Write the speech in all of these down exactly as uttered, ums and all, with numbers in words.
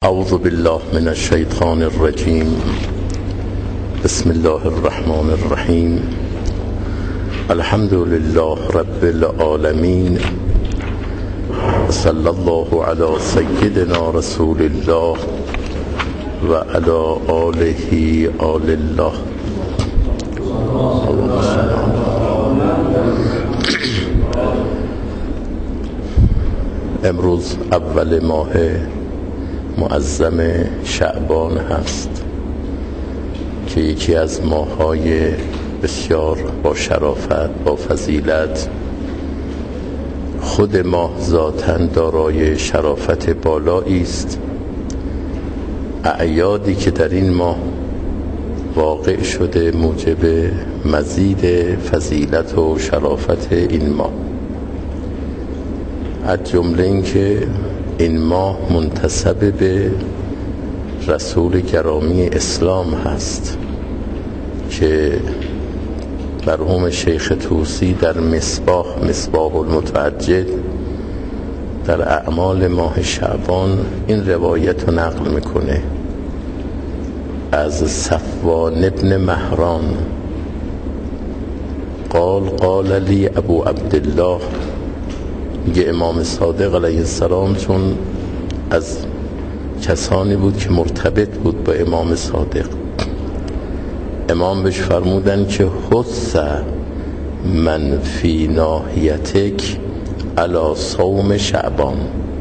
اعوذ بالله من الشیطان الرجیم. بسم الله الرحمن الرحیم. الحمد لله رب العالمین. صلی الله علی سیدنا رسول الله و علی آله آل الله. امروز اول ماه معظم شعبان هست که یکی از ماه‌های بسیار با شرافت، با فضیلت، خود ماه ذاتاً دارای شرافت بالایی است. اعیادی که در این ماه واقع شده موجب مزید فضیلت و شرافت این ماه، از جمله این که این ماه منتسب به رسول گرامی اسلام هست که مرحوم شیخ طوسی در مصباح مصباح المتوجد در اعمال ماه شعبان این روایت رو نقل میکنه از صفوان ابن مهران قال قال لی ابو عبدالله. میگه امام صادق علیه السلام چون از کسانی بود که مرتبط بود با امام صادق، امام بهش فرمودن که حث من فی ناحیتک علی صوم شعبان،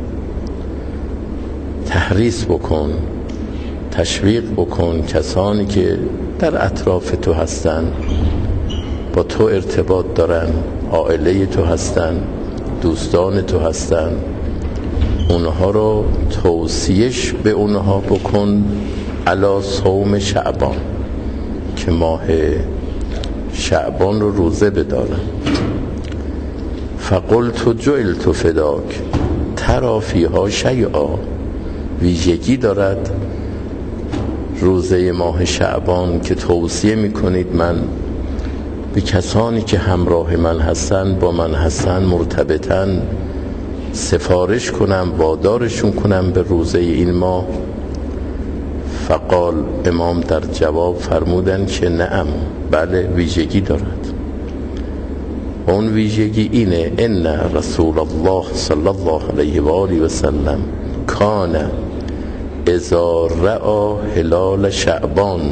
تحریص بکن، تشویق بکن کسانی که در اطراف تو هستن، با تو ارتباط دارن، عائله تو هستن، دوستان تو هستن، اونها رو توصیهش به اونها بکن علی صوم شعبان، که ماه شعبان رو روزه بدارن. فقلت جعلت فداک ترى فیها شیئا، ویژگی دارد روزه ماه شعبان که توصیه میکنید من به کسانی که همراه من هستن، با من هستن، مرتبطن، سفارش کنم، وادارشون کنم به روزه این ماه. فقال، امام در جواب فرمودن که نعم، بله ویژگی دارد. اون ویژگی اینه ان رسول الله صلی الله علیه و آله و سلم کان اذا رأى هلال شعبان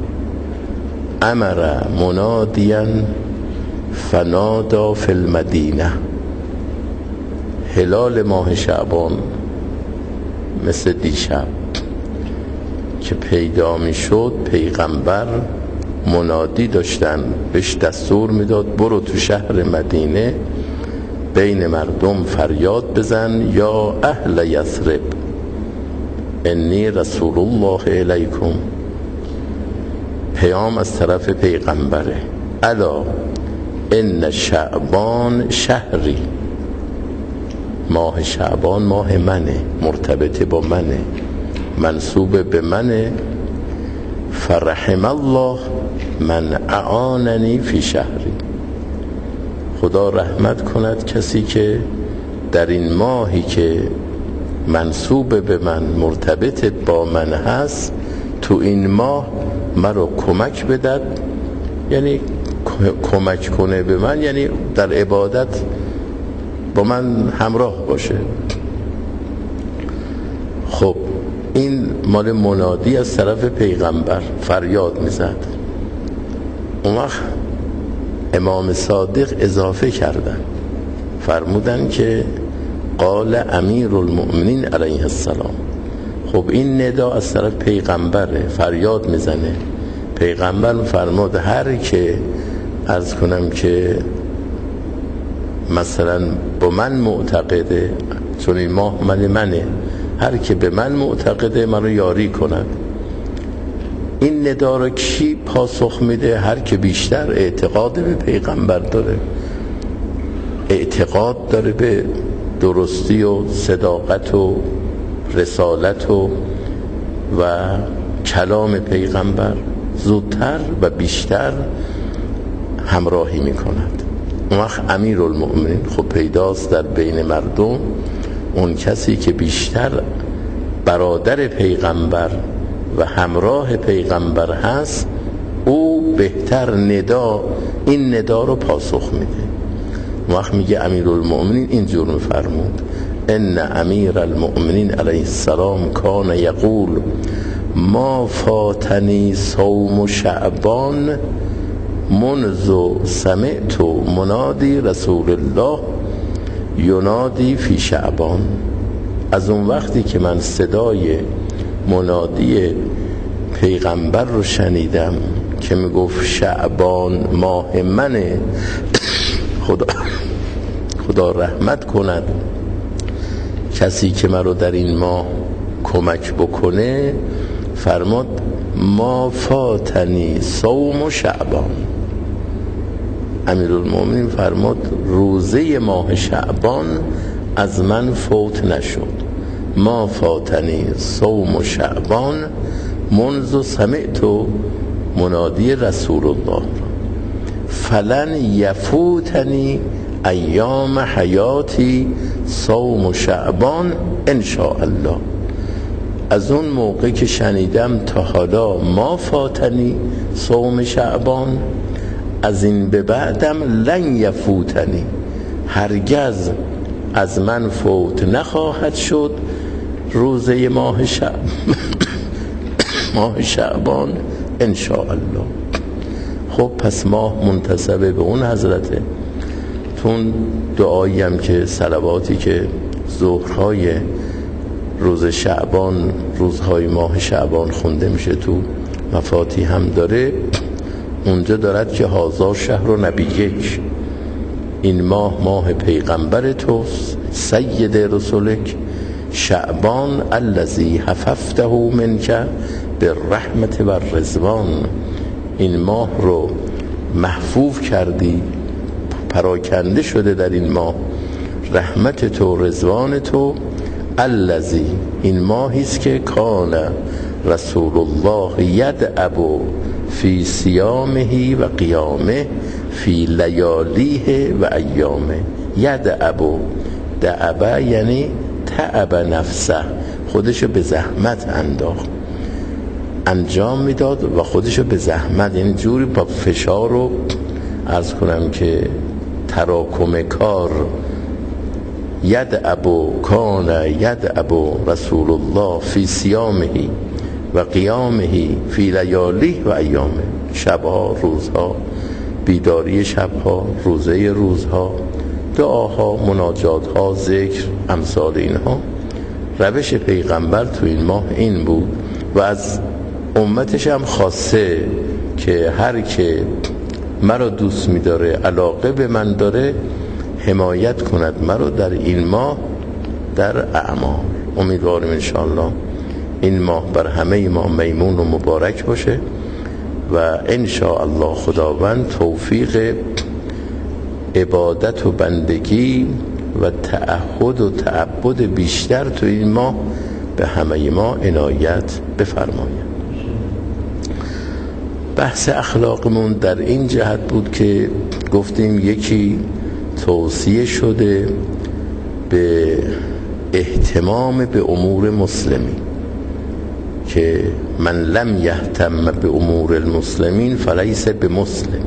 امر منادیا فنادا فی المدینه. هلال ماه شعبان مثل دیشب که پیدا می شد، پیغمبر منادی داشتن، بهش دستور میداد برو تو شهر مدینه بین مردم فریاد بزن یا اهل یثرب انی رسول الله الیکم. پیام از طرف پیغمبره، الا ان شعبان شهری، ماه شعبان ماه منه، مرتبط با منه، منسوب به منه. فرحم الله من اعاننی فی شهری، خدا رحمت کند کسی که در این ماهی که منسوب به من، مرتبط با من هست، تو این ماه مرا کمک بدد، یعنی کمک کنه به من، یعنی در عبادت با من همراه باشه. خب این مال منادی از طرف پیغمبر فریاد میزد. اون وقت امام صادق اضافه کردن، فرمودن که قال امیر المؤمنین علیه السلام. خب این ندا از طرف پیغمبره، فریاد میزنه. پیغمبر فرمود هر که عرض کنم که مثلا با من معتقده، چون این ماه من منه، هر که به من معتقده منو یاری کند. این ندا رو کی پاسخ میده؟ هر که بیشتر اعتقاد به پیغمبر داره، اعتقاد داره به درستی و صداقت و رسالت و و کلام پیغمبر، زودتر و بیشتر همراهی میکند. اون وقت امیر المؤمنین خب پیداست در بین مردم، اون کسی که بیشتر برادر پیغمبر و همراه پیغمبر هست، او بهتر ندا این ندا رو پاسخ میده. وقت میگه امیرالمؤمنین اینجور میفرمود: ان امیر المؤمنین علیه السلام کان یقول ما فاتنی صوم شعبان منذ سمعت منادی رسول الله ینادی فی شعبان. از اون وقتی که من صدای منادی پیغمبر رو شنیدم که میگفت شعبان ماه منه، خدا خدا رحمت کند کسی که من رو در این ماه کمک بکنه، فرماد ما فاتنی صوم شعبان. امیرالمؤمنین فرماد روزه ماه شعبان از من فوت نشد. ما فاتنی صوم شعبان منذ سمعت منادی رسول الله فلن یفوتنی ایام حیاتی صوم شعبان ان شاء الله. از اون موقع که شنیدم تا حالا ما فاتنی صوم شعبان، از این به بعدم لن یفوتنی، هرگز از من فوت نخواهد شد روزه ماه شعب ماه شعبان ان شاء الله. خب پس ماه منتسب به اون حضرته. تون دعایی هم که صلواتی که ظهرهای روز شعبان، روزهای ماه شعبان خونده میشه تو مفاتیح هم داره، اونجا دارد که هازار شهر و نبیک، این ماه ماه پیغمبر توست، سید رسولک، شعبان الذی حففته منک بالرحمت و الرضوان، این ماه رو محفوظ کردی، پراکنده شده در این ماه رحمت تو، رضوان تو. الذی، این ماهی است که کان رسول الله یدعب فی صیامه و قیامه فی لیالیه و ایامه. یدعب، دعبه یعنی تعب نفسه، خودشو به زحمت انداخت، انجام میداد و خودشو به زحمت، یعنی جوری با فشار رو عرض کنم که تراکم کار. یدعب کان یدعب رسول الله فی صیامه و قیامه فی لیالیه و ایامه، شبها، روزها، بیداری شبها، روزه روزها، دعاها، مناجاتها، ذکر، امثال اینها. روش پیغمبر تو این ماه این بود و از امتش هم خواسته که هر که مرا دوست می‌داره، علاقه به من داره، حمایت کند مرا در این ماه در اعمال. امیدواریم انشاءالله این ماه بر همه ما میمون و مبارک باشه و انشاءالله خداوند توفیق عبادت و بندگی و تعهد و تعبد بیشتر تو این ماه به همه ما عنایت بفرماید. بحث اخلاقمون در این جهت بود که گفتیم یکی توصیه شده به اهتمام به امور مسلمین، که من لم یهتم به امور المسلمین فلیس بمسلم.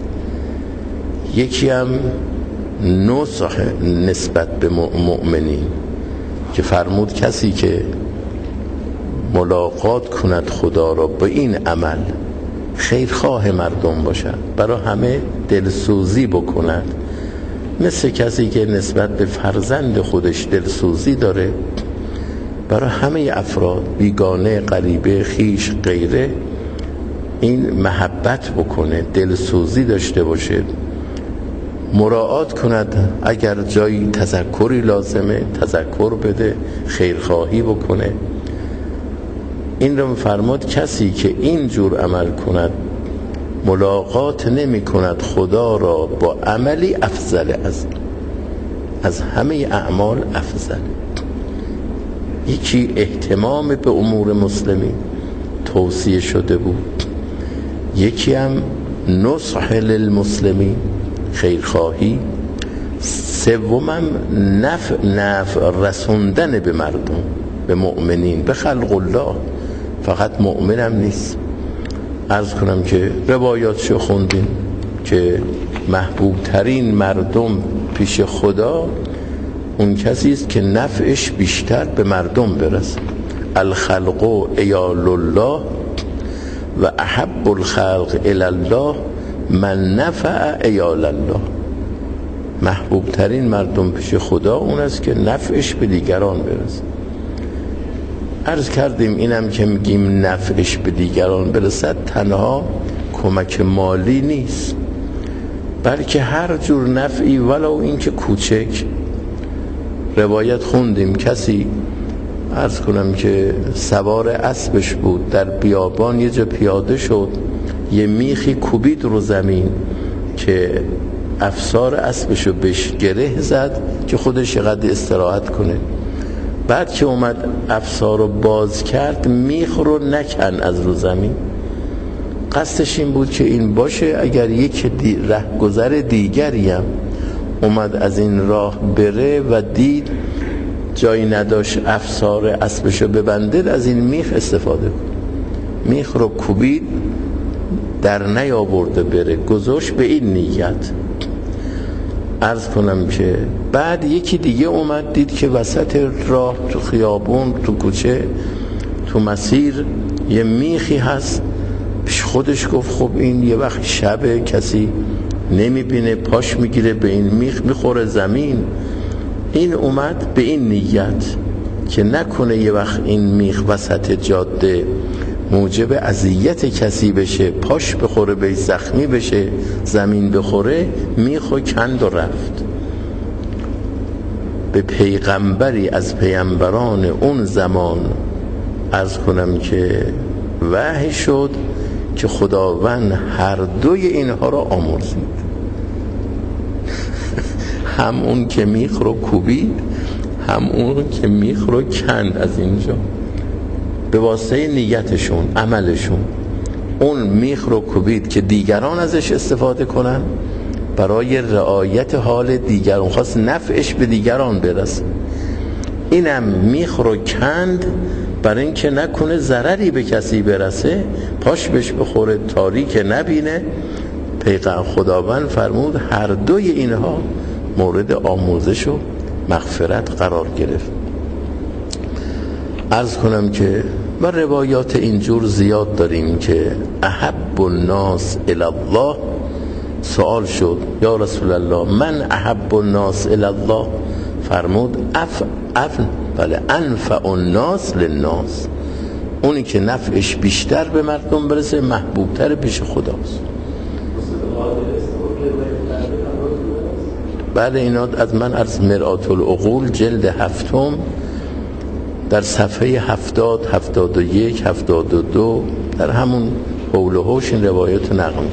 یکی هم نصح نسبت به مؤمنین که فرمود کسی که ملاقات کند خدا را با این عمل، خیرخواه مردم باشد، برای همه دلسوزی بکند، مثل کسی که نسبت به فرزند خودش دلسوزی داره، برای همه افراد، بیگانه، غریبه، خیش، غیره، این محبت بکنه، دلسوزی داشته باشه، مراعات کند، اگر جایی تذکری لازمه تذکر بده، خیرخواهی بکنه. این رو فرمود کسی که این جور عمل کند، ملاقات نمی کند خدا را با عملی افضل از از همه اعمال افضل. یکی اهتمام به امور مسلمین توصیه شده بود، یکی هم نصح للمسلمین، خیرخواهی، سومم نفع نفع رسوندن به مردم، به مؤمنین، به خلق الله، فقط مؤمنم نیست. عرض کنم که روایاتشو خوندیم که محبوب ترین مردم پیش خدا اون کسی است که نفعش بیشتر به مردم برسه. الخلق عیال الله و احب الخلق الی الله من نفع عیال الله. محبوب ترین مردم پیش خدا اون است که نفعش به دیگران برسه. عرض کردیم اینم که میگیم نفعش به دیگران برسد تنها کمک مالی نیست، بلکه هر جور نفعی ولو این که کوچک. روایت خوندیم کسی عرض کنم که سوار اسبش بود، در بیابان یه جا پیاده شد، یه میخی کوبید رو زمین که افسار اسبشو بهش گره زد که خودش یقدر استراحت کنه. بعد که اومد افسار رو باز کرد میخ رو نکن از رو زمین. قصدش این بود که این باشه اگر یک دی ره گذر دیگری هم اومد از این راه بره و دید جایی نداشت افسار اسبشو ببنده، از این میخ استفاده کن. میخ رو کوبید در نیاورده بره، گذاشت به این نیت. عرض کنم که بعد یکی دیگه اومد دید که وسط راه، تو خیابون، تو کوچه، تو مسیر یه میخی هست. پیش خودش گفت خب این یه وقت شبه کسی نمیبینه، پاش میگیره به این میخ میخوره زمین. این اومد به این نیت که نکنه یه وقت این میخ وسط جاده موجب اذیت کسی بشه، پاش بخوره به زخمی بشه، زمین بخوره، میخو کند و رفت. به پیغمبری از پیامبران اون زمان عرض کنم که وحی شد که خداوند هر دوی اینها را آمرزید. هم اون که میخ رو کوبید، هم اون که میخ رو کند از اینجا، به واسطه نیتشون، عملشون. اون میخ رو کوبید که دیگران ازش استفاده کنن، برای رعایت حال دیگران، خواست نفعش به دیگران برسه. اینم میخ رو کند برای اینکه نکنه ضرری به کسی برسه، پاش بهش بخوره، تاریک نبینه. پیغمبر خداوند فرمود هر دوی اینها مورد آموزش و مغفرت قرار گرفت. عرض کنم که و روایات اینجور زیاد داریم که احب الناس الی الله. سوال شد یا رسول الله من احب الناس الی الله؟ فرمود اف اف بله انفع الناس للناس. اونی که نفعش بیشتر به مردم برسه محبوبتر پیش خداست. بعد اینا از من از مرآت العقول جلد هفتم در صفحه هفتاد، هفتاد و یک، هفتاد و دو در همون حول و حوش این روایت نقل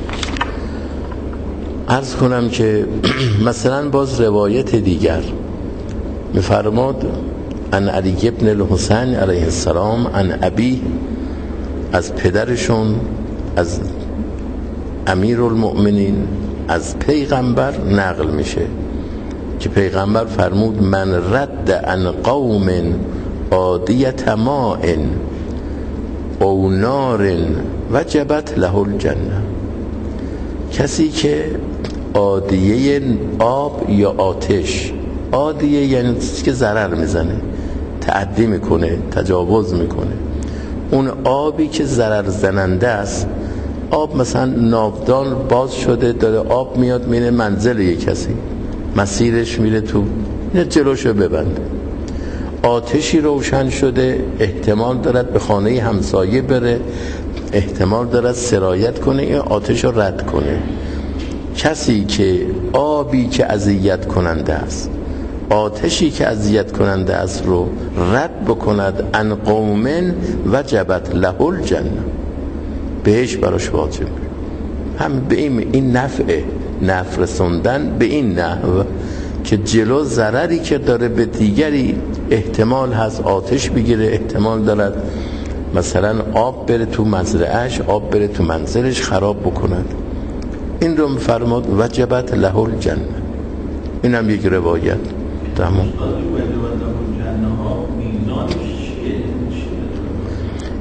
عرض کنم که مثلا باز روایت دیگر میفرماد ان علی ابن الحسین علیه السلام ان ابی، از پدرشون، از امیر المؤمنین، از پیغمبر نقل میشه که پیغمبر فرمود من رد عن قوم عادیت ماء او نار وجبت له الجنه. کسی که عادیه آب یا آتش، عادیه یعنی چیزی که ضرر میزنه، تعدی میکنه، تجاوز میکنه، اون آبی که ضرر زننده است، آب مثلا ناودان باز شده داره آب میاد میره منزل یک کسی، مسیرش میره تو، نه جلوشو ببنده. آتشی روشن شده، احتمال دارد به خانه همسایه بره، احتمال دارد سرایت کنه، این آتش رو رد کنه. کسی که آبی که اذیت کننده است، آتشی که اذیت کننده است رو رد بکند، ان قوم وجبت له الجنه، بهش براش واجب. هم به این این نفعه، نفع رسوندن به این نحو که جلو ضرری که داره به دیگری، احتمال هست آتش بگیره، احتمال دارد مثلا آب بره تو مزرعهش، آب بره تو منزلش خراب بکند. این رو فرمود وجبت له الجنه. این هم یک روایت. تمام.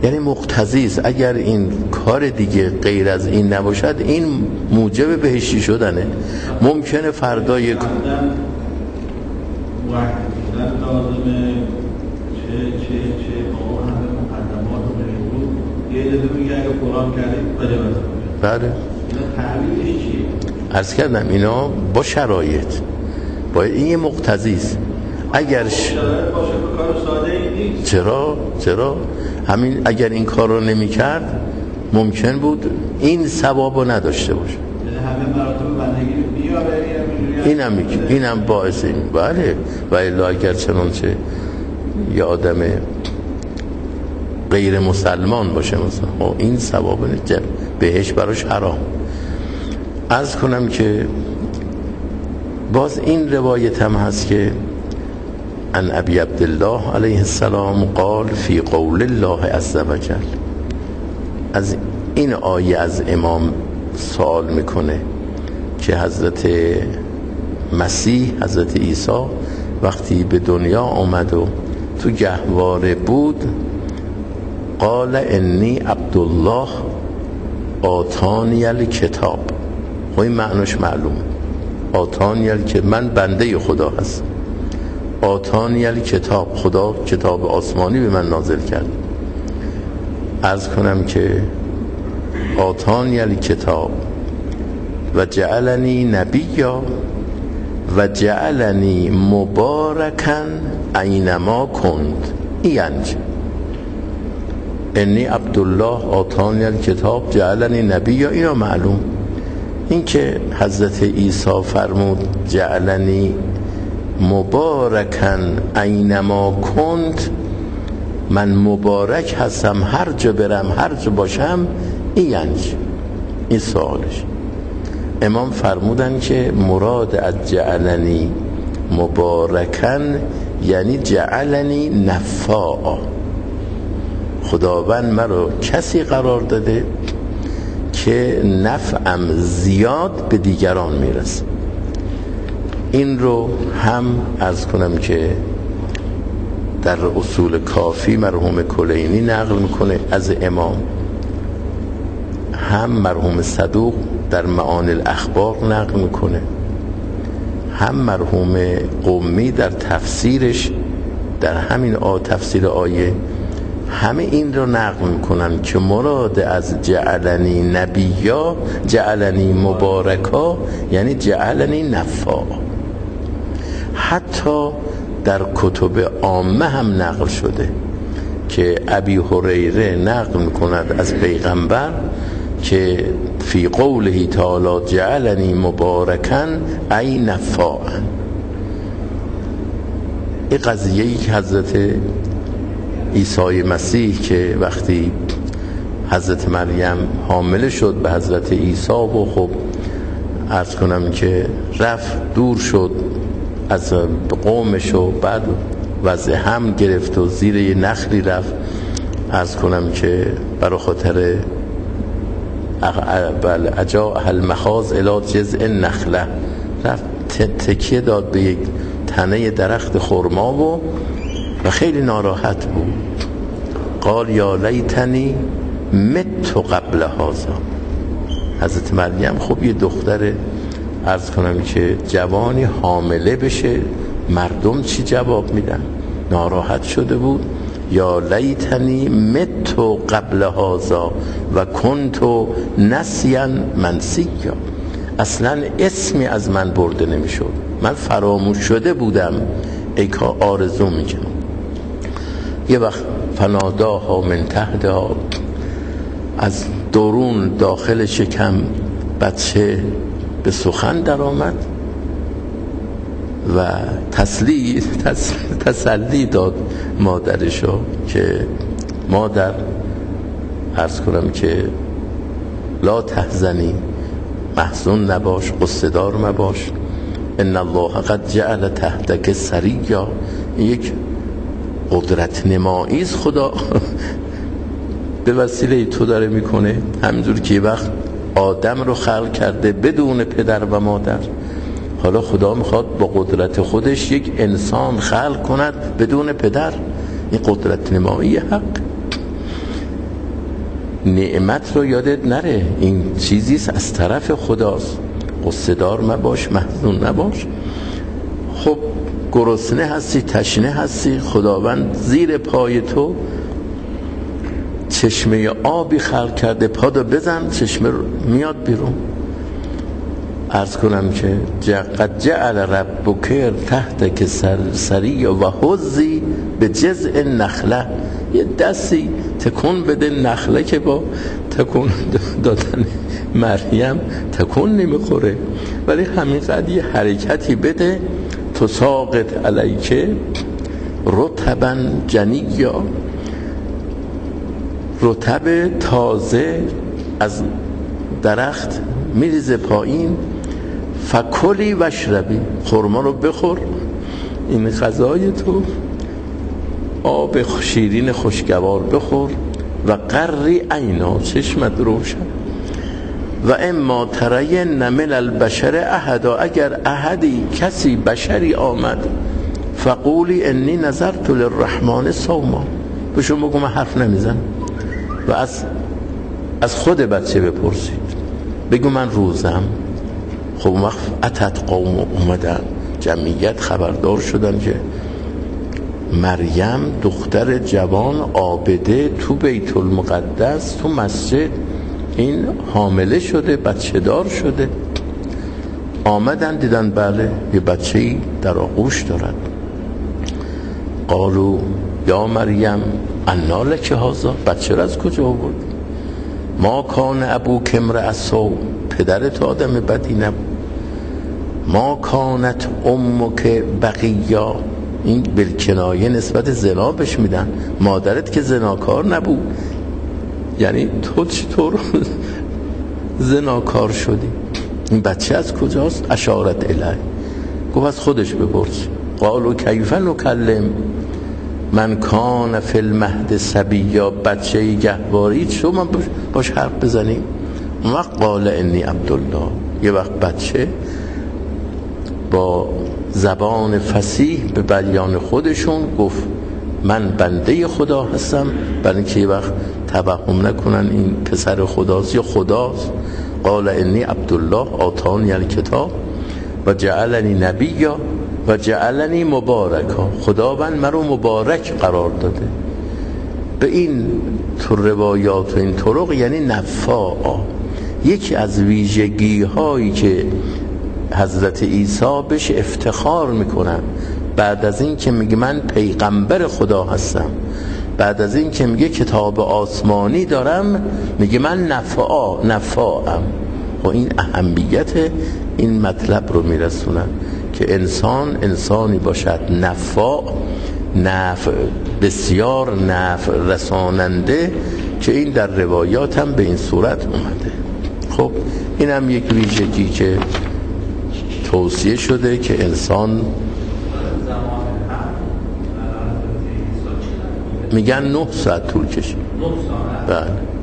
یعنی مقتضی است. اگر این کار دیگه غیر از این نباشد این موجب بهشتی شدنه. ممکنه فردا یک وقتی لازمه چه چه چه آقا همه مقدمات رو بشود یه عده میگه اگه قرآن کردیم بده بده بله اینا تعبیرش چیه؟ عرض کردم اینا با شرایط باید این یه مقتضی است. اگر ش... شرایط باشه به کار ساده ای نیست. چرا چرا همین اگر این کار رو نمی کرد ممکن بود این ثواب رو نداشته باشه. یعنی همه مراتب بندگی رو بیاره اینم میگه اینم باعث این بله. و الا اگر چنانچه یه آدم غیر مسلمان باشه مثلا این ثواب نجم بهش براش حرام. عرض کنم که باز این روایت هم هست که عن ابی عبدالله علیه السلام قال فی قول الله عز وجل. از این آیه از امام سوال میکنه که حضرت مسیح حضرت عیسی وقتی به دنیا آمد و تو گهواره بود قال انی عبدالله آتانی الکتاب. و این معنیش معلوم آتانی ال که من بنده خدا هست. آتانی الکتاب خدا کتاب آسمانی به من نازل کرد. عرض کنم که آتانی الکتاب و جعلنی نبیا و جعلنی مبارکن اینما کند. اینج انی عبدالله آتانی الکتاب جعلنی نبیا اینا معلوم. این که حضرت عیسی فرمود جعلنی مبارکن اینما کند من مبارک هستم هر جا برم هر جا باشم. اینج این سوالش. امام فرمودن که مراد از جعلنی مبارکن یعنی جعلنی نفاعا. خداوند مرا کسی قرار داده که نفعم زیاد به دیگران میرسه. این رو هم عرض کنم که در اصول کافی مرحوم کلینی نقل میکنه از امام، هم مرحوم صدوق در معانی الاخبار نقل میکنه، هم مرحوم قمی در تفسیرش در همین آ تفسیر آیه همه این رو نقل میکنن که مراد از جعلنی نبیا جعلنی مبارکا یعنی جعلنی نفع. حتی در کتب عامه هم نقل شده که ابی هریره نقل میکند از پیغمبر که فی قوله تعالی جعلنی مبارکن ای نفاعا. این قضیه‌ای که حضرت عیسی مسیح که وقتی حضرت مریم حامله شد به حضرت عیسی و خب عرض کنم که رفت دور شد از قومش و بعد وضع هم گرفت و زیر یه نخلی رفت عرض کنم که برای خاطر اجا المخاض الی جذع النخله رفت تکیه داد به یک تنه درخت خرما و و خیلی ناراحت بود. قال یا لیتنی مت قبل هذا. حضرت مریم خب یه دختر عرض کنم که جوانی حامله بشه مردم چی جواب میدن؟ ناراحت شده بود. یا لیتنی مت قبل هذا و کنت نسیا منسیا. اصلا اسمی از من برده نمیشد، من فراموش شده بودم. ای که آرزو میکنم یه وقت فناداها من تحتها، از درون داخل شکم بچه به سخن در آمد و تسلی تسلی داد مادرشو که مادر عرض کنم که لا تحزنی، محزون نباش، قصه دار مباش، ان الله قد جعل تحتک سریا. یک قدرت نمایی است خدا به وسیله تو داره میکنه. همینجور که وقت آدم رو خلق کرده بدون پدر و مادر، حالا خدا میخواد با قدرت خودش یک انسان خلق کند بدون پدر. این قدرت نمایی حق. نعمت رو یادت نره، این چیزیست از طرف خداست. قصه دار مباش، محزون نباش. خب گرسنه هستی، تشنه هستی، خداوند زیر پای تو چشمه آبی خلق کرده، پادو بزن چشمه میاد بیرون. عرض کنم که قد جعل ربک تحت که سری و حزی به جزء نخله، یه دستی تکون بده نخله که با تکون دادن مریم تکون نمیخوره، ولی همینقدر یه حرکتی بده تساقط علیکه رطبا جنیا، رطب تازه از درخت میریزه پایین. فکلی وشربی، خرما رو بخور، این غذای تو، آب شیرین خوشگوار بخور. و قری عینا، چشمت روشن. و اما ترین من البشر احدا، اگر احدی کسی بشری آمد، فقولی انی نظرت للرحمن صوما، بهشون بگو من حرف نمیزن. و از از خود بچه بپرسید، بگو من روزم. خب وقت اتت قوم اومدن، جمعیت خبردار شدن که مریم دختر جوان عابده تو بیت المقدس تو مسجد این حامله شده، بچه دار شده. آمدن دیدن بله یه بچه‌ای در آغوش دارد. قالو یا مریم انا لک هذا، بچه را از کجا آورد؟ ما کان ابوک امرأ سوء، پدرت آدم بدی نبود. ما کانت امک بغیا، این بالکنایه نسبت زنا بهش میدن، مادرت که زناکار نبود. یعنی تو چطور زناکار شدی؟ این بچه از کجاست؟ اشارت الیه، گفت از خودش بپرس. قالوا کیف نکلم من کان فی المهد صبیا، بچه گهواری شو من باش حرف بزنیم؟ وقت قال انی عبدالله، یه وقت بچه با زبان فصیح به بیان خودشون گفت من بنده خدا هستم، برای اینکه یه وقت توهم نکنن این پسر خداست یا خداست. قال انی عبدالله آتانی الکتاب و جعلنی نبیا و جعلنی مبارکا، خداوند مرا مبارک قرار داده. به این تو روایات و این طرق یعنی نفاعا. یکی از ویژگی هایی که حضرت عیسی بهش افتخار میکنن بعد از این که میگه من پیغمبر خدا هستم، بعد از این که میگه کتاب آسمانی دارم، میگه من نفاع نفاعم. و این اهمیت این مطلب رو میرسونن که انسان انسانی باشد نفاع، نفع بسیار نفع رساننده، که این در روایات هم به این صورت اومده. خب این هم یک ویژگی که توصیه شده که انسان میگن نه ساعت طول کشید. بله،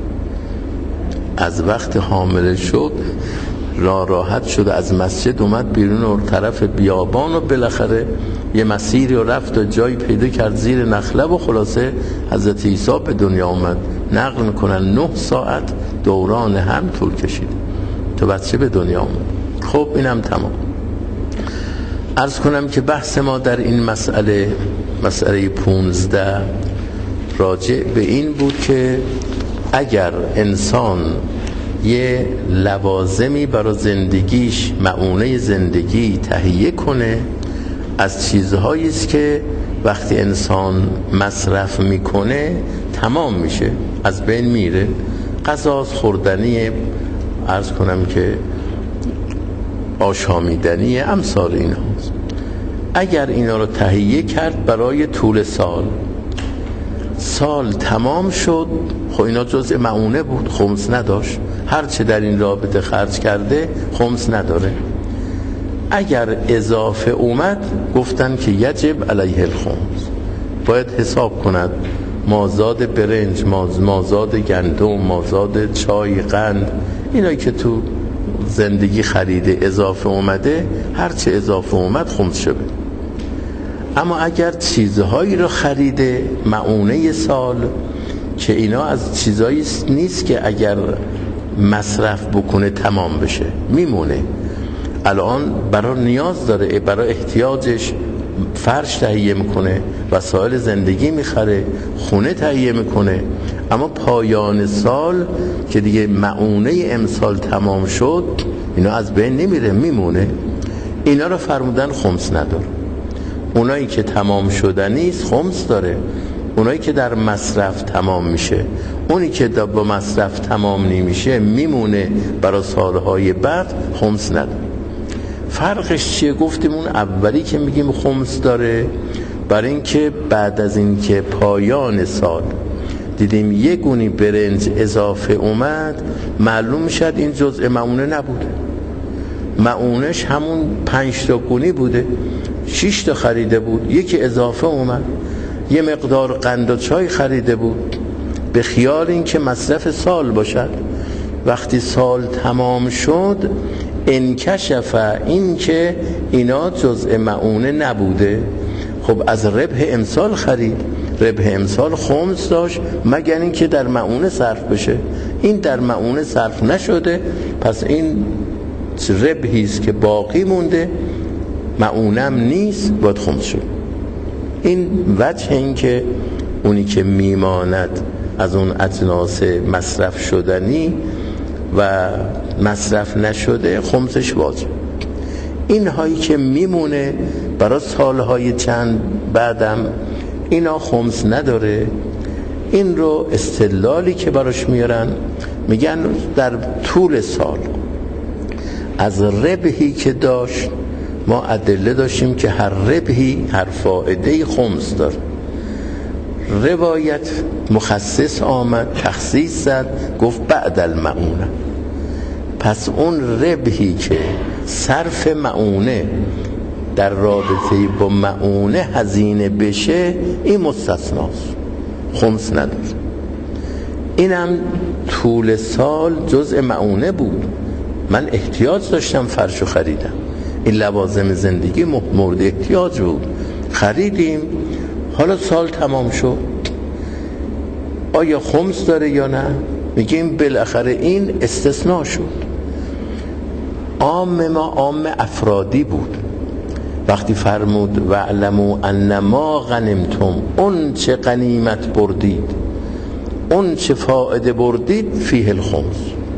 از وقت حامله شد راه راحت شده، از مسجد اومد بیرون و طرف بیابان و بالاخره یه مسیری رو رفت و جایی پیدا کرد زیر نخله و خلاصه حضرت عیسی به دنیا اومد. نقل میکنن نه ساعت دوران هم طول کشید تو بچه به دنیا اومد. خب اینم تمام. عرض کنم که بحث ما در این مسئله، مسئله پونزده، راجع به این بود که اگر انسان یه لوازمی برای زندگیش، معونه زندگی تهیه کنه از چیزهایی است که وقتی انسان مصرف میکنه تمام میشه، از بین میره، غذا خوردنی، عرض کنم که آشامیدنی، امثال این هاست. اگر اینا رو تهیه کرد برای طول سال، سال تمام شد، خب اینا جزء معونه بود، خمس نداشت، هر چه در این رابطه خرج کرده خمس نداره. اگر اضافه اومد گفتن که یجب علیه الخمس، باید حساب کند مازاد برنج، مازاد گندم، مازاد چای، قند، اینایی که تو زندگی خریده اضافه اومده، هر چه اضافه اومد خمس شده. اما اگر چیزهایی رو خریده معونه سال، که اینا از چیزایی نیست که اگر مصرف بکنه تمام بشه، میمونه. الان برای نیاز داره، برای احتیاجش فرش تهیه میکنه، وسایل زندگی میخره، خونه تهیه میکنه، اما پایان سال که دیگه مؤونه امسال تمام شد اینا از بین نمیره، میمونه. اینا رو فرمودن خمس نداره. اونایی که تمام شدنیست خمس داره، اونایی که در مصرف تمام میشه، اونی که با مصرف تمام نمیشه میمونه برای سالهای بعد، خمس نداره. فرقش چیه؟ گفتیم اون اولی که میگیم خمس داره برای اینکه بعد از این که پایان سال دیدیم یک گونی برنج اضافه اومد، معلوم میشد این جزء مؤونه نبوده، مؤونش همون پنج تا گونی بوده، شش تا خریده بود، یکی اضافه اومد، یه مقدار قند و چای خریده بود به خیال این که مصرف سال باشد. وقتی سال تمام شد انکشف این که اینا جزء مؤونه نبوده. خب از ربح امسال خرید، ربح امسال خمس داشت مگر این که در مؤونه صرف بشه، این در مؤونه صرف نشده، پس این ربحی است که باقی مونده، مؤونم نیست، باید خمس شد. این وجه این که اونی که میماند از اون اجناس مصرف شدنی و مصرف نشده خمسش واجب. این هایی که میمونه برای سالهای چند بعدم اینا خمس نداره. این رو استدلالی که براش میارن میگن در طول سال از ربحی که داشت ما ادله داشتیم که هر ربحی هر فائده خمس داره. روایت مخصص آمد تخصیص زد، گفت بعد المعونه. پس اون ربحی که صرف معونه در رابطه با معونه هزینه بشه این مستثناست، خمس نداره. اینم طول سال جزء معونه بود، من احتیاج داشتم فرشو خریدم، این لوازم زندگی مورد احتیاج بود، خریدیم، حالا سال تمام شد، آیا خمس داره یا نه؟ میگیم بالاخره این استثناء شد. عام ما عام افرادی بود. وقتی فرمود وعلموا انما غنمتم، اون چه غنیمت بردید، اون چه فائده بردید، فیه الخمس.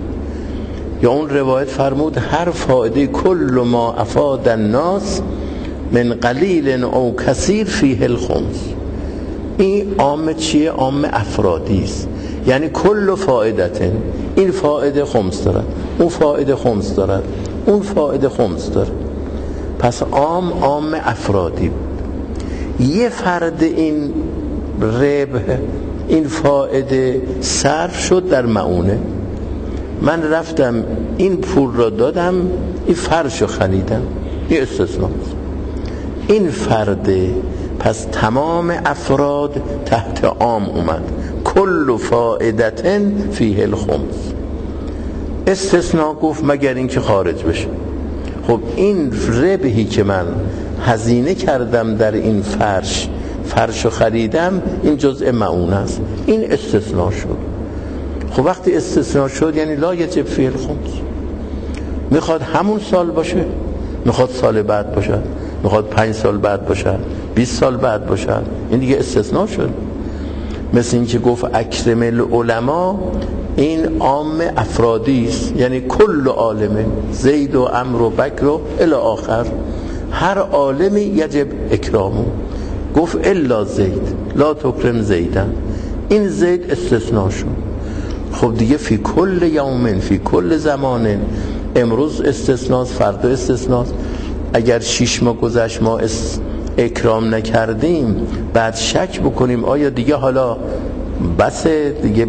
یا اون روایت فرمود هر فائده کل ما افاد الناس من قلیل او کثیر فیه الخمس. این عام چیه؟ عام افرادی است، یعنی کل فائدتن، این فائده خمس دارد، اون فائده خمس دارد، اون فائده خمس دارد. پس عام عام افرادی بود. یه فرد این ربح این فائده صرف شد در معونه، من رفتم این پول را دادم این فرش رو خریدم، این استثناء. این فرده پس تمام افراد تحت عام اومد، کل فائدتن فیه الخمس. استثناء گفت مگر این که خارج بشه. خب این ربحی که من هزینه کردم در این فرش فرشو خریدم این جزء معون است، این استثناء شد. خب وقتی استثناء شد یعنی لا یجب فیه الخمس. میخواد همون سال باشه، میخواد سال بعد باشه، میخواد پنج سال بعد باشه، بیست سال بعد باشه، این دیگه استثناء شد. مثل این که گفت اکرم العلماء، این عام افرادی است، یعنی کل عالمه، زید و عمرو و بکر و الی آخر، هر عالمی یجب اکرامو. گفت الا زید لا تکرم زیدن، این زید استثناء شد. خب دیگه فی کل یومن فی کل زمانن، امروز استثناء، فردا استثناء. اگر شش ماه گذشت ما اکرام نکردیم بعد شک بکنیم آیا دیگه حالا بس دیگه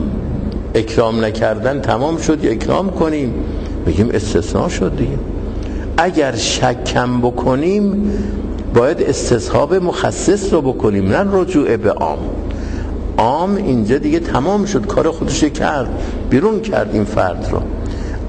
اکرام نکردن تمام شد یا اکرام کنیم، بگیم استثناء شد دیگه. اگر شک کم بکنیم باید استصحاب مخصص رو بکنیم، نه رجوع به عام. عام اینجا دیگه تمام شد، کار خودش کرد، بیرون کرد این فرد رو.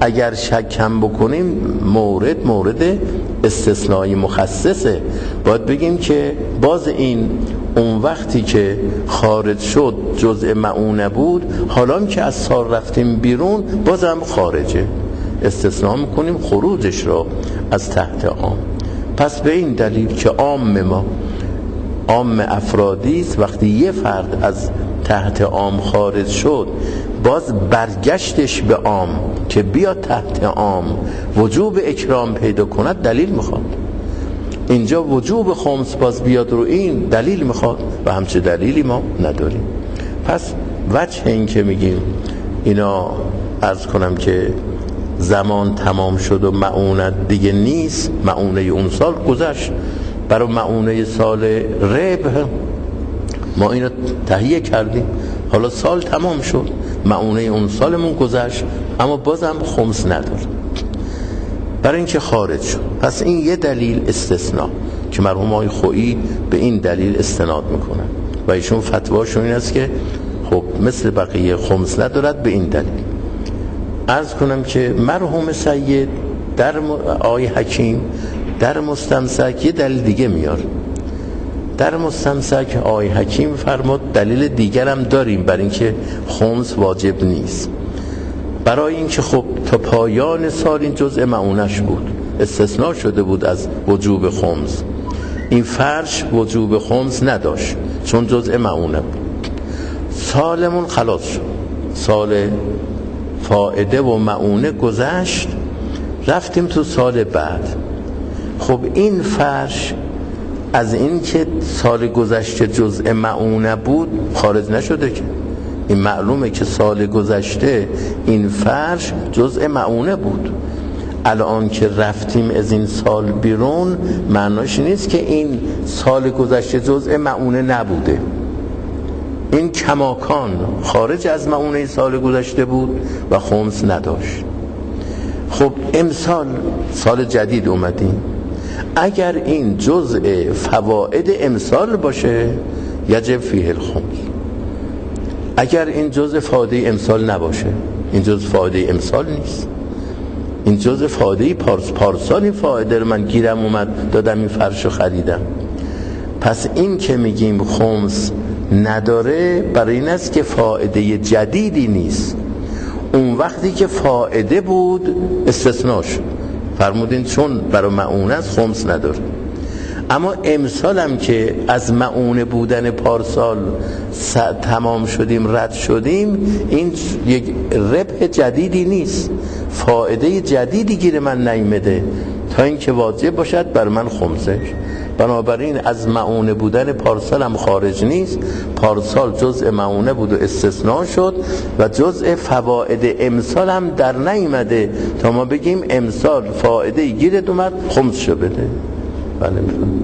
اگر شکم بکنیم مورد مورد استثنایی مخصصه. باید بگیم که باز این اون وقتی که خارج شد جزء معونه بود، حالا که از سال رفتیم بیرون بازم خارجه، استثناء میکنیم خروجش را از تحت عام. پس به این دلیل که عام ما عام افرادی است، وقتی یه فرد از تحت عام خارج شد باز برگشتش به عام که بیاد تحت عام وجوب اکرام پیدا کند دلیل میخواد. اینجا وجوب خمس باز بیاد رو این دلیل میخواد و همچه دلیلی ما نداریم. پس وجه این که میگیم اینا عرض کنم که زمان تمام شد و معونت دیگه نیست، معونه اون سال گذشت، برای معونه سال ربح ما اینو تهیه کردیم، حالا سال تمام شد، معونه اون سالمون گذشت، اما بازم خمس نداره برای اینکه خارج شد. پس این یه دلیل استثناء که مرحوم آقای خویی به این دلیل استناد میکنن و ایشون فتواشون این است که خب مثل بقیه خمس ندارد به این دلیل. عرض کنم که مرحوم سید در م... آقای حکیم در مستمسک یه دلیل دیگه میار. در مستمسک آقای حکیم فرمود دلیل دیگر هم داریم برای اینکه خمس واجب نیست، برای اینکه خب تا پایان سال این جزء معونش بود، استثناء شده بود از وجوب خمس، این فرش وجوب خمس نداشت چون جزء معونه بود. سالمون خلاص شد، سال فائده و معونه گذشت، رفتیم تو سال بعد. خب این فرش از این که سال گذشته جزء معونه بود خارج نشده که، این معلومه که سال گذشته این فرش جزء معونه بود. الان که رفتیم از این سال بیرون معناش نیست که این سال گذشته جزء معونه نبوده، این کماکان خارج از معونه سال گذشته بود و خمس نداشت. خب امسال سال جدید اومدیم، اگر این جزء فواید امسال باشه یجب فیه الخمس، اگر این جزء فایده امسال نباشه این جزء فایده امسال نیست، این جزء فایده پارس پارسالی فایده رو من گیرم اومد دادم این فرشو خریدم. پس این که میگیم خمس نداره برای این است که فایده جدیدی نیست، اون وقتی که فایده بود استثناء شد، فرمودین چون برای معونه است خمس نداره. اما امسال هم که از معونه بودن پارسال تمام شدیم رد شدیم، این یک ربح جدیدی نیست، فایده جدیدی گیر من نیامده تا اینکه واجب باشد بر من خمسش. بنابراین از معونه بودن پارسال هم خارج نیست، پارسال جزء معونه بود و استثناء شد و جزء فواید امسال هم در نیامده تا ما بگیم امسال فایده گیرت اومد خمس شو بده. بله میفهم.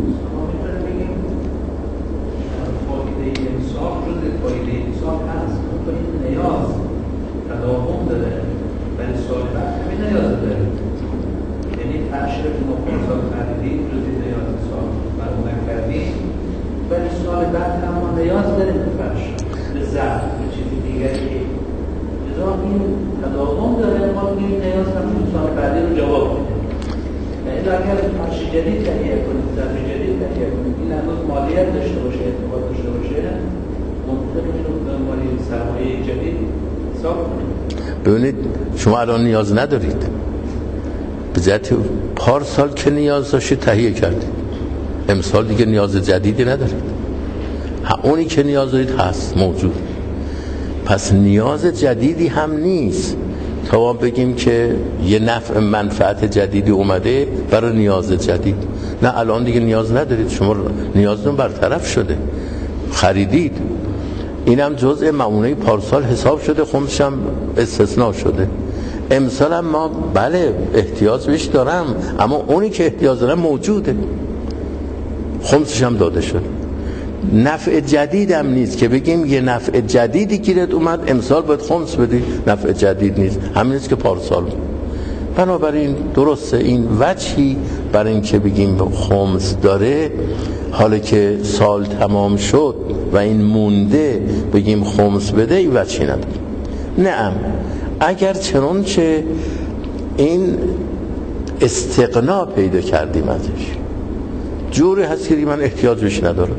ولی سال بعد هم نیاز داریم به فرش، به ضعف، به چیزی دیگری. لذا این تداوم داره، ما این نیاز هم سال بعدی رو جواب میده. یعنی اگر فرش جدید تهیه کنید، ضعف جدید تهیه کنید، این هنوز مالیت داشته باشه، اعتبار داشته باشه، ممکن میشه به مالی سرمایه جدید حساب کنید. ببینید شما الان نیاز ندارید، به جهت پارسال که نیاز داشتید تهیه کردید، امسال دیگه نیاز جدیدی ندارید، اونی که نیاز دارید هست موجود. پس نیاز جدیدی هم نیست تا ما بگیم که یه نفع منفعت جدیدی اومده برای نیاز جدید. نه الان دیگه نیاز ندارید، شما نیازتون برطرف شده، خریدید، اینم جزء معونه پارسال حساب شده، خمسش هم استثناء شده. امسال هم ما بله احتیاج بهش دارم، اما اونی که احتیاج دارم موجوده، خمسش هم داده شد. نفع جدید هم نیست که بگیم یه نفع جدیدی گیرت اومد امسال باید خمس بدی، نفع جدید نیست، همین نیست که پارسال. بنابراین درسته این وجهی برای این که بگیم خمس داره، حالا که سال تمام شد و این مونده بگیم خمس بده، این وجهی نداره. نعم اگر چنانچه این استغنا پیدا کردیم ازش. جوری هست که من احتیاج بهش ندارم.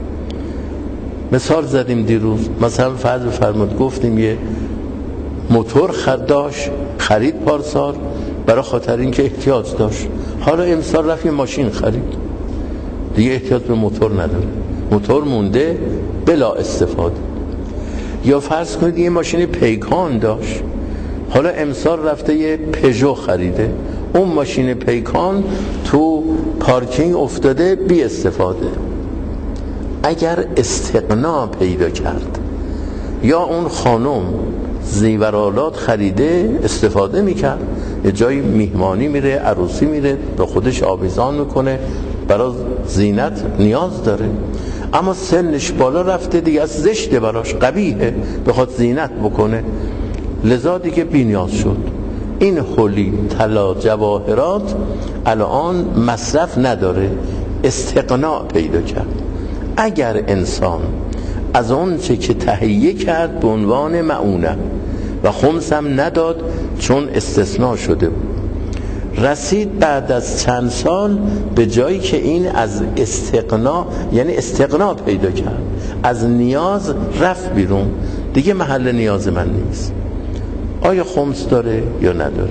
مثال زدیم دیروز، مثلا فرض بفرمایید گفتیم یه موتور خرید داشت، خرید پارسال برای خاطر اینکه احتیاج داشت، حالا امسال رفت یه ماشین خرید، دیگه احتیاج به موتور نداره، موتور مونده بلا استفاده. یا فرض کنید یه ماشین پیکان داشت، حالا امسال رفته یه پژو خریده، اون ماشین پیکان تو پارکینگ افتاده بی استفاده. اگر استغنا پیدا کرد یا اون خانم زیورالات خریده استفاده میکرد، یه جایی میهمانی میره، عروسی میره، به خودش آویزان میکنه، برای زینت نیاز داره، اما سنش بالا رفته دیگه، از زشته براش، قبیحه بخواد زینت بکنه، لذا دیگه بی نیاز شد. این حلی، طلا، جواهرات الان مصرف نداره، استغنا پیدا کرد. اگر انسان از اون چه که تهیه کرد به عنوان معونه و خمس هم نداد چون استثناء شده بود، رسید بعد از چند سال به جایی که این از استغنا، یعنی استغنا پیدا کرد، از نیاز رفت بیرون، دیگه محل نیاز من نیست، آیا خمس داره یا نداره؟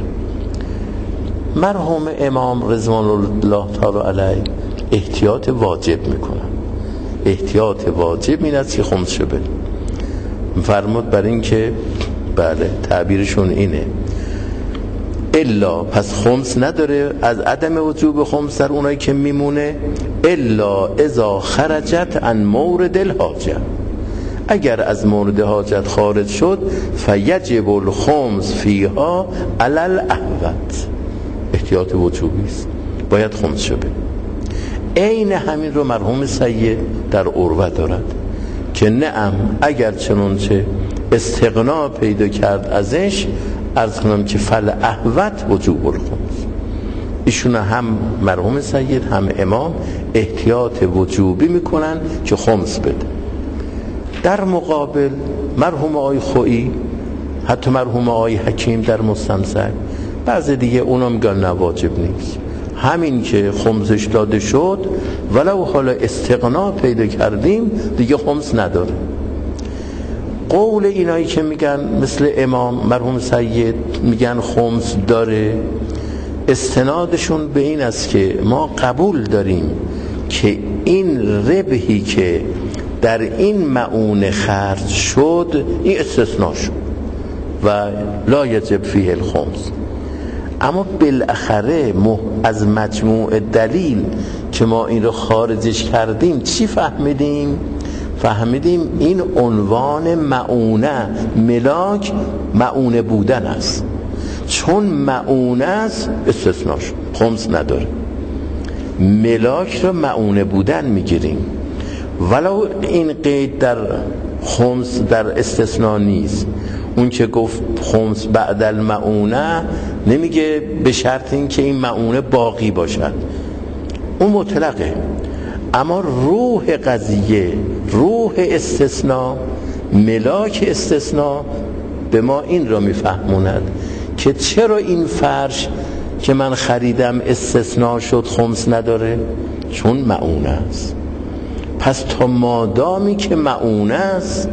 مرحوم امام رضوان الله تعالی علیه احتیاط واجب میکنن. احتیاط واجب این است که خمس شو بده. فرمود بر این که بله تعبیرشون اینه، الا پس خمس نداره، از عدم وجوب خمس در اونایی که میمونه، الا اذا خرجت عن مورد الحاجه، اگر از مورد حاجت خارج شد فیجب الخمس فیها علی الاحوط، احتیاط وجوبی است، باید خمس شو بده. عین همین رو مرحوم سید در عروه دارد که نعم اگر چنانچه استغنا پیدا کرد ازش، عرض کنم که فل احوط وجوب الخمس. ایشون هم مرحوم سید هم امام احتیاط وجوبی میکنن که خمس بده. در مقابل مرحوم آقای خویی، حتی مرحوم آقای حکیم در مستمسک، بعض دیگه اونا میگن نواجب نیست، همین که خمسش داده شد ولو حالا استغنا پیدا کردیم دیگه خمس نداره. قول اینایی که میگن مثل امام مرحوم سید میگن خمس داره، استنادشون به این است که ما قبول داریم که این ربحی که در این معونه خرج شد این استثناء شد و لا یجب فیه الخمس، اما بالاخره از مجموع دلیل که ما این رو خارجش کردیم چی فهمیدیم؟ فهمیدیم این عنوان معونه، ملاک معونه بودن است، چون معونه است استثناء شد، خمس نداره. ملاک رو معونه بودن میگیریم، ولو این قید در خمس در استثناء نیست. اون که گفت خمس بعد المعونه نمیگه به شرط این که این معونه باقی باشد، اون مطلقه، اما روح قضیه، روح استثناء، ملاک استثناء به ما این را میفهموند که چرا این فرش که من خریدم استثناء شد خمس نداره، چون معونه است. پس تا مادامی که معونه است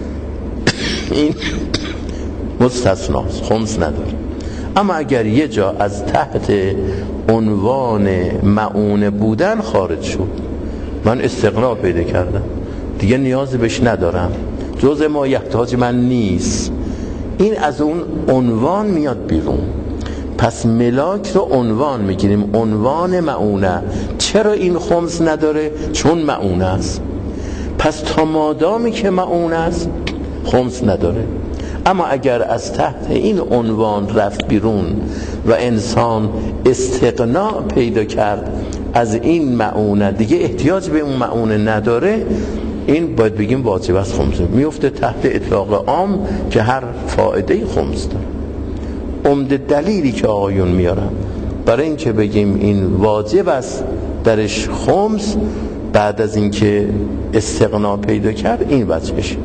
این مستثناست، خمس نداره. اما اگر یه جا از تحت عنوان معونه بودن خارج شد، من استغنا پیدا کردم دیگه نیازی بهش ندارم، جزء ما یحتاج من نیست، این از اون عنوان میاد بیرون. پس ملاک رو عنوان میگیریم، عنوان معونه. چرا این خمس نداره؟ چون معونه است. پس تا مادامی که معونه است خمس نداره. اما اگر از تحت این عنوان رفت بیرون و انسان استغنا پیدا کرد از این معونه، دیگه احتیاج به اون معونه نداره، این باید بگیم واجب است خمس، میفته تحت اطلاق عام که هر فائده خمس داره. عمده دلیلی که آقایون میارن برای این که بگیم این واجب است درش خمس بعد از اینکه استغنا پیدا کرد، این وجهش.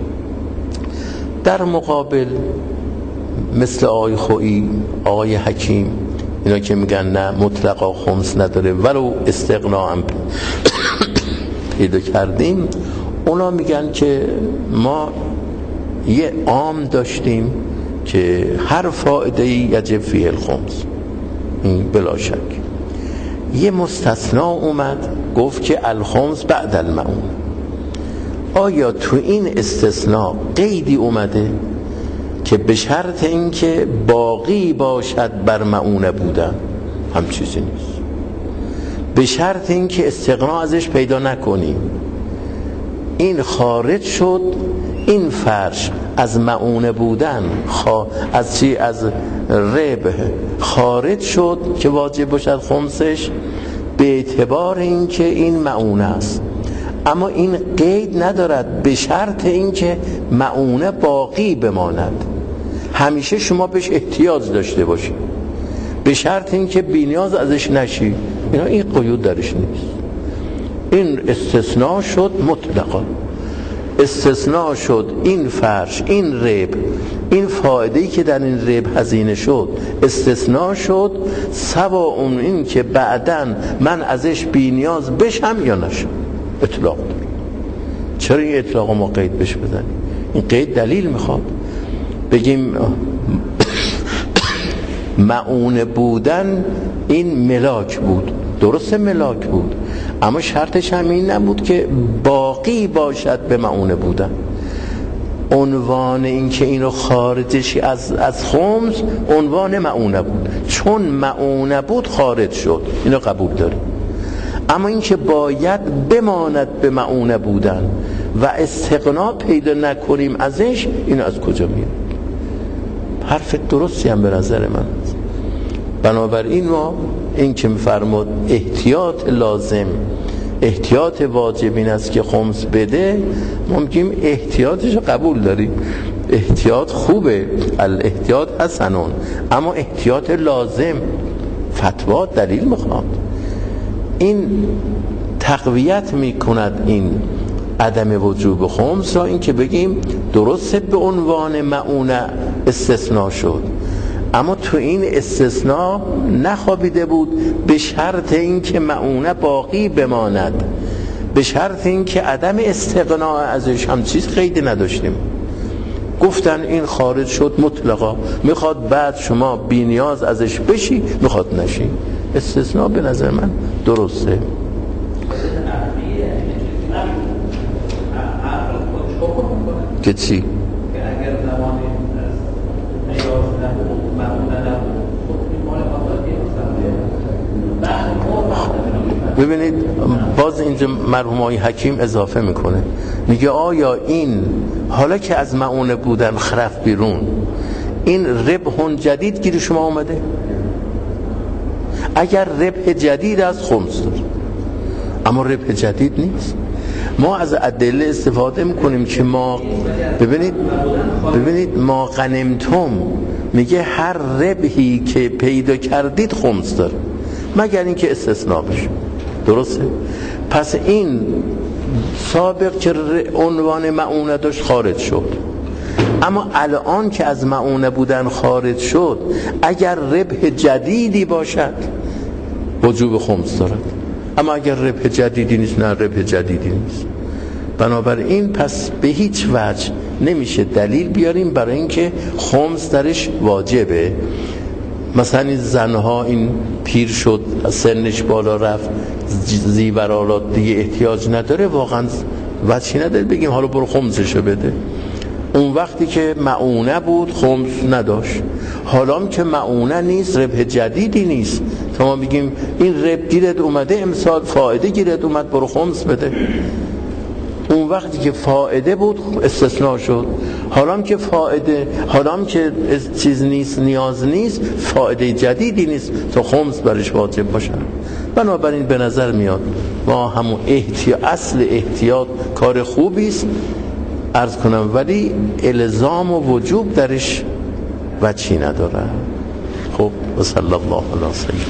در مقابل مثل آقای خویی، آقای حکیم اینا که میگن نه مطلقا خمس نداره ولو استغنا هم پیدا کردیم، اونا میگن که ما یه عام داشتیم که هر فائده یجب فیه الخمس، این بلا شک. یه مستثنا اومد گفت که الخمس بعد المعون. آیا تو این استثناء قیدی اومده که به شرط اینکه باقی باشد بر معونه بودن؟ هم چیزی نیست. به شرط اینکه استغنا ازش پیدا نکنیم. این خارج شد، این فرش از معونه بودن خوا... از چی؟ از ربح خارج شد که واجب باشد خمسش به اعتبار اینکه این معونه است. اما این قید ندارد به شرط اینکه معونه باقی بماند. همیشه شما بهش احتیاج داشته باشید، به شرط اینکه بی‌نیاز ازش نشی. اینا این قیود درش نیست. این استثناء شد مطلقا، استثناء شد این فرش، این رب، این فایده‌ای که در این رب هزینه شد استثناء شد، سوا اون این که بعدن من ازش بی‌نیاز بشم یا نشم. اطلاق داره. چرا این اطلاق ما قید بش بزنیم؟ این قید دلیل میخواد. بگیم معونه بودن این ملاک بود، درسته ملاک بود، اما شرطش هم این نبود که باقی باشد به معونه بودن. عنوان این که اینو خارجش از از خمس عنوان معونه بود، چون معونه بود خارج شد، اینو قبول داریم. اما این که باید بماند به معونه بودن و استغنا پیدا نکنیم ازش، اینو از کجا میاد؟ حرف درستی هم به نظر من. بنابراین ما این که میفرماد احتیاط لازم، احتیاط واجب این است که خمس بده، ما میگیم احتیاطش قبول داریم، احتیاط خوبه، الاحتیاط حسنون، اما احتیاط لازم فتوا دلیل میخواد. این تقویت میکند این عدم وجوب خمس را، این که بگیم درسته به عنوان معونه استثناء شد، اما تو این استثناء نخوابیده بود به شرط این که معونه باقی بماند، به شرط این که عدم استغنا ازش هم چیز قیدی نداشتیم. گفتن این خارج شد مطلقا، میخواد بعد شما بی نیاز ازش بشی، میخواد نشی. استثناء به نظر من درسته. که چی؟ که اگر زمانی نیاز نبود معمولا نبود خب این مال ببینید باز اینجا مرحوم آقای حکیم اضافه میکنه، میگه آیا این حالا که از معونه بودن خرف بیرون، این ربح جدید گیر شما اومده؟ اگر ربح جدید از خمس داره، اما ربح جدید نیست. ما از ادله استفاده میکنیم که ما ببینید ببینید ما غنمتم میگه هر ربحی که پیدا کردید خمس داره، مگر اینکه استثناء بشه. درسته؟ پس این سابق که عنوان معونه داشت خارج شد، اما الان که از معونه بودن خارج شد، اگر ربح جدیدی باشد وجوب خمس دارد، اما اگر ربح جدیدی نیست، نه ربح جدیدی نیست. بنابراین پس به هیچ وجه نمیشه دلیل بیاریم برای اینکه خمس درش واجبه. مثلا این زنها این پیر شد، سنش بالا رفت، زیورالات دیگه احتیاج نداره، واقعا وجهی نداره بگیم حالا برو خمسشو بده. اون وقتی که معونه بود خمس نداشت، حالا که معونه نیست، ربح جدیدی نیست، تا ما بگیم این ربح گیرت اومده، امسال فائده گیرت اومد برو خمس بده. اون وقتی که فائده بود استثناء شد، حالا که فائده، حالا که چیز نیست، نیاز نیست، فائده جدیدی نیست تا خمس برش واجب باشه. بنابراین به نظر میاد ما همون احتیاط، اصل احتیاط کار خوبی است عرض کنم، ولی الزام و وجوب درش وجهی نداره. خب و صلی الله علیه و سلم.